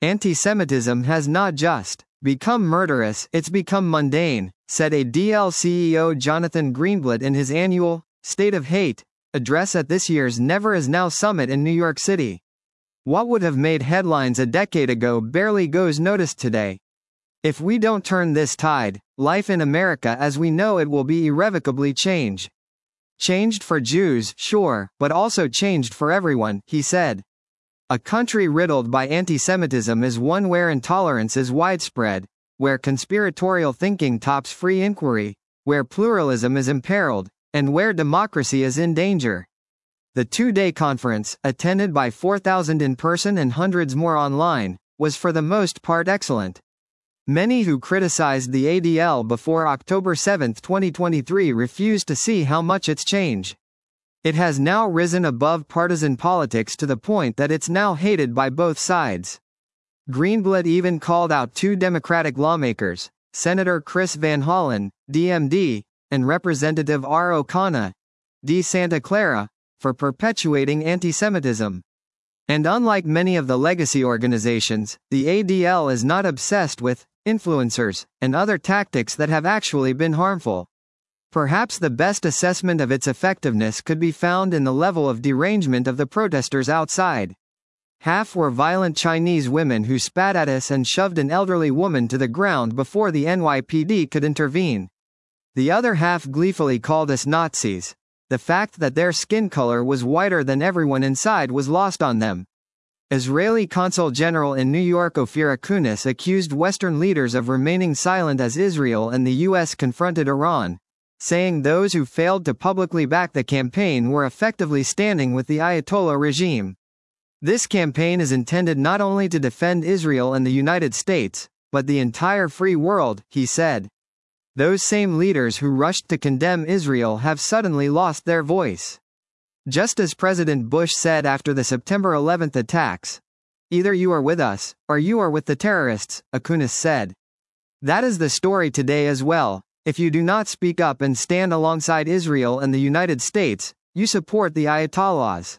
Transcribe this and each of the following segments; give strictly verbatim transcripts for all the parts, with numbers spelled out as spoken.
Anti-Semitism has not just become murderous, it's become mundane, said A D L C E O Jonathan Greenblatt in his annual State of Hate address at this year's Never Is Now summit in New York City. What would have made headlines a decade ago barely goes noticed today. If we don't turn this tide, life in America as we know it will be irrevocably changed. Changed for Jews, sure, but also changed for everyone, he said. A country riddled by anti-Semitism is one where intolerance is widespread, where conspiratorial thinking tops free inquiry, where pluralism is imperiled, and where democracy is in danger. The two-day conference, attended by four thousand in person and hundreds more online, was for the most part excellent. Many who criticized the A D L before October seventh twenty twenty-three refused to see how much it's changed. It has now risen above partisan politics to the point that it's now hated by both sides. Greenblatt even called out two Democratic lawmakers, Senator Chris Van Hollen, D M D, and Representative R. O'Connor, D. Santa Clara, for perpetuating anti-Semitism. And unlike many of the legacy organizations, the A D L is not obsessed with influencers and other tactics that have actually been harmful. Perhaps the best assessment of its effectiveness could be found in the level of derangement of the protesters outside. Half were violent Chinese women who spat at us and shoved an elderly woman to the ground before the N Y P D could intervene. The other half gleefully called us Nazis. The fact that their skin color was whiter than everyone inside was lost on them. Israeli Consul General in New York Ophir Acunis accused Western leaders of remaining silent as Israel and the U S confronted Iran, saying those who failed to publicly back the campaign were effectively standing with the Ayatollah regime. This campaign is intended not only to defend Israel and the United States, but the entire free world, he said. Those same leaders who rushed to condemn Israel have suddenly lost their voice. Just as President Bush said after the September eleventh attacks, "Either you are with us, or you are with the terrorists," Acunis said. That is the story today as well. If you do not speak up and stand alongside Israel and the United States, you support the Ayatollahs.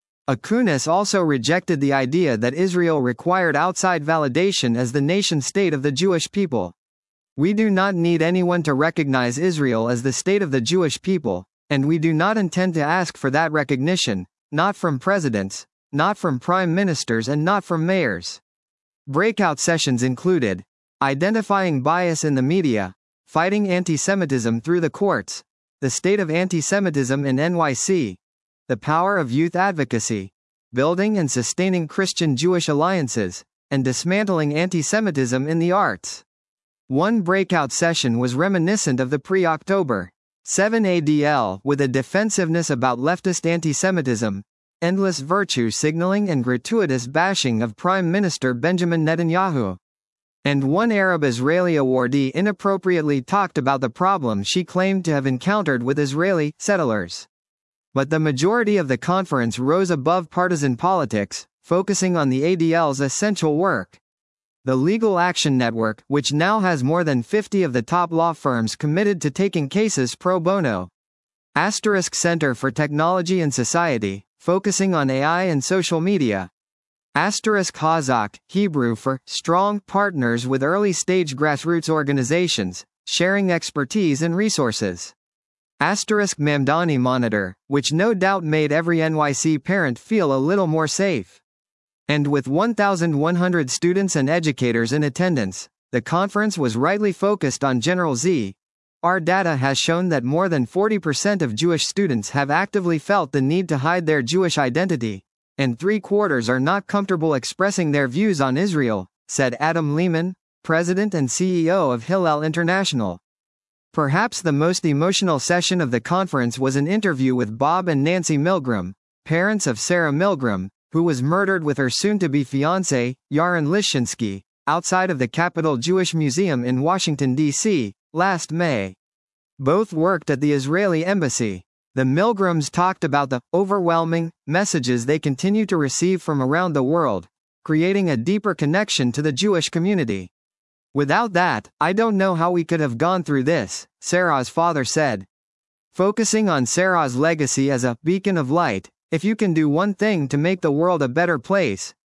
Acunis also rejected the idea that Israel required outside validation as the nation-state of the Jewish people. We do not need anyone to recognize Israel as the state of the Jewish people, and we do not intend to ask for that recognition, not from presidents, not from prime ministers and not from mayors. Breakout sessions included identifying bias in the media, fighting anti-Semitism through the courts, the state of anti-Semitism in N Y C, the power of youth advocacy, building and sustaining Christian-Jewish alliances, and dismantling anti-Semitism in the arts. One breakout session was reminiscent of the pre-October seventh A D L, with a defensiveness about leftist anti-Semitism, endless virtue signaling and gratuitous bashing of Prime Minister Benjamin Netanyahu. And one Arab-Israeli awardee inappropriately talked about the problem she claimed to have encountered with Israeli settlers. But the majority of the conference rose above partisan politics, focusing on the A D L's essential work. The Legal Action Network, which now has more than fifty of the top law firms committed to taking cases pro bono. Asterisk Center for Technology and Society, focusing on A I and social media. Asterisk Hazak, Hebrew for strong partners with early-stage grassroots organizations, sharing expertise and resources. Asterisk Mamdani Monitor, which no doubt made every N Y C parent feel a little more safe. And with one thousand one hundred students and educators in attendance, the conference was rightly focused on General Z. Our data has shown that more than forty percent of Jewish students have actively felt the need to hide their Jewish identity, and three-quarters are not comfortable expressing their views on Israel, said Adam Lehman, president and C E O of Hillel International. Perhaps the most emotional session of the conference was an interview with Bob and Nancy Milgram, parents of Sarah Milgram, who was murdered with her soon-to-be fiancé, Yaron Lishchinsky, outside of the Capitol Jewish Museum in Washington, D C, last May. Both worked at the Israeli embassy. The Milgrams talked about the overwhelming messages they continue to receive from around the world, creating a deeper connection to the Jewish community. Without that, I don't know how we could have gone through this, Sarah's father said. Focusing on Sarah's legacy as a beacon of light, if you can do one thing to make the world a better place,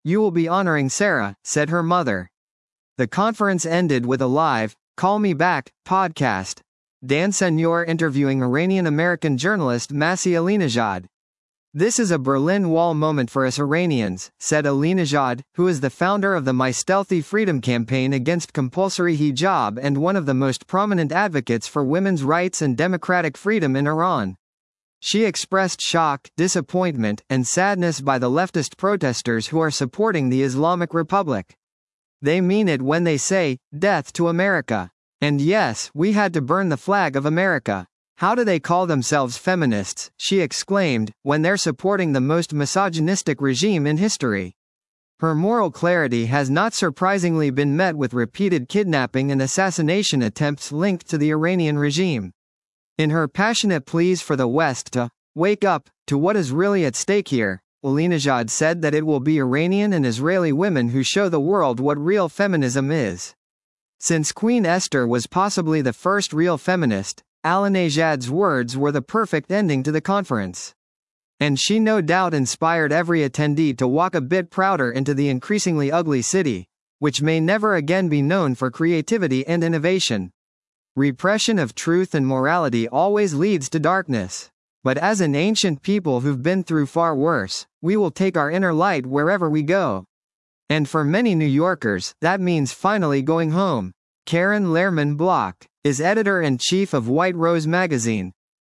You will be honoring Sarah, said her mother. The conference ended with a live, Call Me Back, podcast. Dan Senor interviewing Iranian-American journalist Masih Alinejad. This is a Berlin Wall moment for us Iranians, said Alinejad, who is the founder of the My Stealthy Freedom campaign against compulsory hijab and one of the most prominent advocates for women's rights and democratic freedom in Iran. She expressed shock, disappointment, and sadness by the leftist protesters who are supporting the Islamic Republic. They mean it when they say, "Death to America." And yes, we had to burn the flag of America. How do they call themselves feminists, she exclaimed, when they're supporting the most misogynistic regime in history. Her moral clarity has not surprisingly been met with repeated kidnapping and assassination attempts linked to the Iranian regime. In her passionate pleas for the West to wake up to what is really at stake here, Alinejad said that it will be Iranian and Israeli women who show the world what real feminism is. Since Queen Esther was possibly the first real feminist, Alinejad's words were the perfect ending to the conference. And she no doubt inspired every attendee to walk a bit prouder into the increasingly ugly city, which may never again be known for creativity and innovation. Repression of truth and morality always leads to darkness. But as an ancient people who've been through far worse, we will take our inner light wherever we go. And for many New Yorkers, that means finally going home. Karen Lehrman Block is editor-in-chief of White Rose magazine,